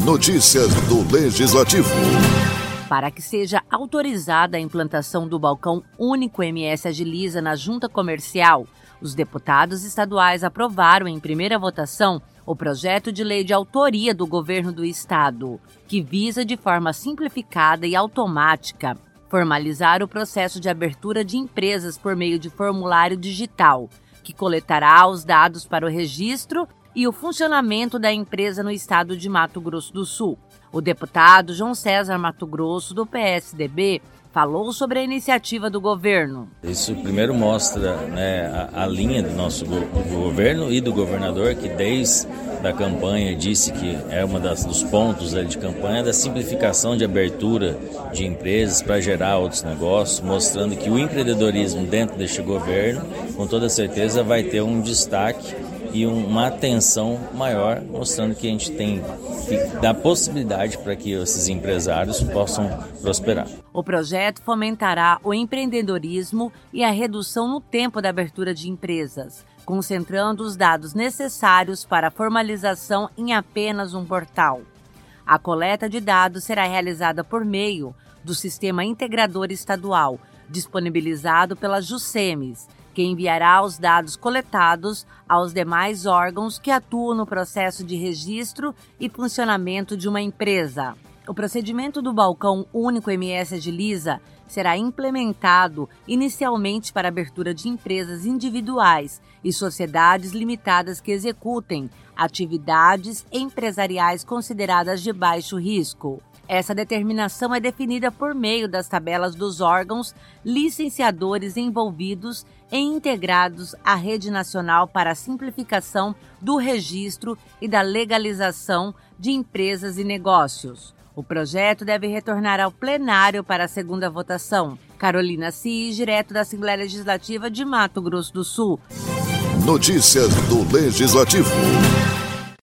Notícias do Legislativo. Para que seja autorizada a implantação do balcão único MS Agiliza na Junta Comercial, os deputados estaduais aprovaram em primeira votação o projeto de lei de autoria do Governo do Estado, que visa de forma simplificada e automática formalizar o processo de abertura de empresas por meio de formulário digital, que coletará os dados para o registro e o funcionamento da empresa no estado de Mato Grosso do Sul. O deputado João César Mato Grosso, do PSDB, falou sobre a iniciativa do governo. Isso primeiro mostra, a linha do nosso governo e do governador, que desde a campanha disse que é dos pontos de campanha da simplificação de abertura de empresas para gerar outros negócios, mostrando que o empreendedorismo dentro deste governo, com toda certeza, vai ter um destaque e uma atenção maior, mostrando que a gente tem que dar possibilidade para que esses empresários possam prosperar. O projeto fomentará o empreendedorismo e a redução no tempo da abertura de empresas, concentrando os dados necessários para a formalização em apenas um portal. A coleta de dados será realizada por meio do Sistema Integrador Estadual, disponibilizado pela Juscemes, que enviará os dados coletados aos demais órgãos que atuam no processo de registro e funcionamento de uma empresa. O procedimento do Balcão Único MS Agiliza será implementado inicialmente para abertura de empresas individuais e sociedades limitadas que executem atividades empresariais consideradas de baixo risco. Essa determinação é definida por meio das tabelas dos órgãos licenciadores envolvidos e integrados à Rede Nacional para a Simplificação do Registro e da Legalização de Empresas e Negócios. O projeto deve retornar ao plenário para a segunda votação. Carolina Cis, direto da Assembleia Legislativa de Mato Grosso do Sul. Notícias do Legislativo.